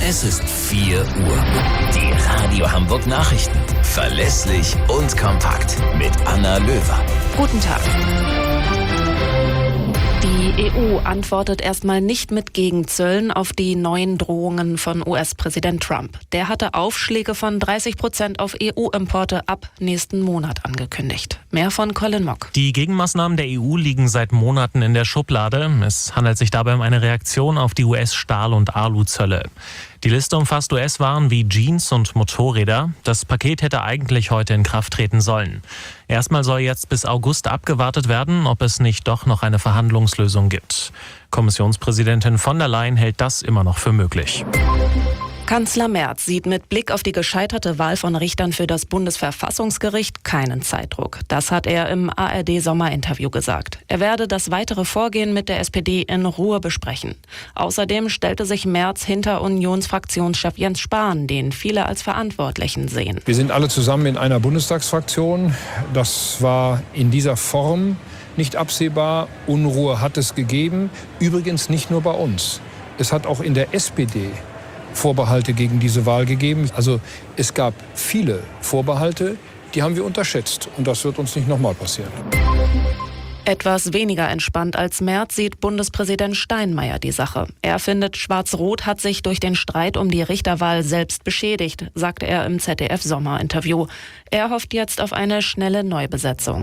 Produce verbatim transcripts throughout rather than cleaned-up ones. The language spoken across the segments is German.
Es ist vier Uhr. Die Radio Hamburg Nachrichten. Verlässlich und kompakt mit Anna Löwer. Guten Tag. Die E U antwortet erstmal nicht mit Gegenzöllen auf die neuen Drohungen von U S-Präsident Trump. Der hatte Aufschläge von dreißig Prozent auf E U-Importe ab nächsten Monat angekündigt. Mehr von Colin Mock. Die Gegenmaßnahmen der E U liegen seit Monaten in der Schublade. Es handelt sich dabei um eine Reaktion auf die U S-Stahl- und Aluzölle. Die Liste umfasst U S-Waren wie Jeans und Motorräder. Das Paket hätte eigentlich heute in Kraft treten sollen. Erstmal soll jetzt bis August abgewartet werden, ob es nicht doch noch eine Verhandlungslösung gibt. Kommissionspräsidentin von der Leyen hält das immer noch für möglich. Kanzler Merz sieht mit Blick auf die gescheiterte Wahl von Richtern für das Bundesverfassungsgericht keinen Zeitdruck. Das hat er im A R D-Sommerinterview gesagt. Er werde das weitere Vorgehen mit der S P D in Ruhe besprechen. Außerdem stellte sich Merz hinter Unionsfraktionschef Jens Spahn, den viele als Verantwortlichen sehen. Wir sind alle zusammen in einer Bundestagsfraktion. Das war in dieser Form nicht absehbar. Unruhe hat es gegeben. Übrigens nicht nur bei uns. Es hat auch in der S P D Vorbehalte gegen diese Wahl gegeben. Also es gab viele Vorbehalte, die haben wir unterschätzt. Und das wird uns nicht nochmal passieren. Etwas weniger entspannt als Merz sieht Bundespräsident Steinmeier die Sache. Er findet, Schwarz-Rot hat sich durch den Streit um die Richterwahl selbst beschädigt, sagte er im Z D F-Sommerinterview. Er hofft jetzt auf eine schnelle Neubesetzung.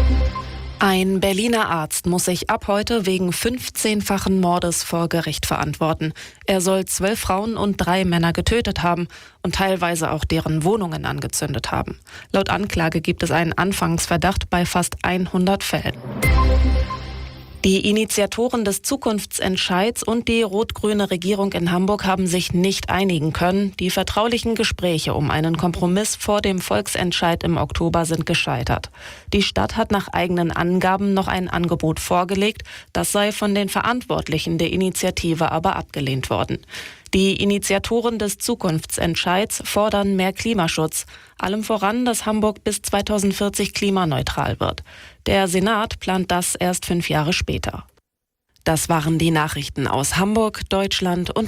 Ein Berliner Arzt muss sich ab heute wegen fünfzehnfachen Mordes vor Gericht verantworten. Er soll zwölf Frauen und drei Männer getötet haben und teilweise auch deren Wohnungen angezündet haben. Laut Anklage gibt es einen Anfangsverdacht bei fast hundert Fällen. Die Initiatoren des Zukunftsentscheids und die rot-grüne Regierung in Hamburg haben sich nicht einigen können. Die vertraulichen Gespräche um einen Kompromiss vor dem Volksentscheid im Oktober sind gescheitert. Die Stadt hat nach eigenen Angaben noch ein Angebot vorgelegt. Das sei von den Verantwortlichen der Initiative aber abgelehnt worden. Die Initiatoren des Zukunftsentscheids fordern mehr Klimaschutz. Allem voran, dass Hamburg bis zweitausendvierzig klimaneutral wird. Der Senat plant das erst fünf Jahre später. Das waren die Nachrichten aus Hamburg, Deutschland und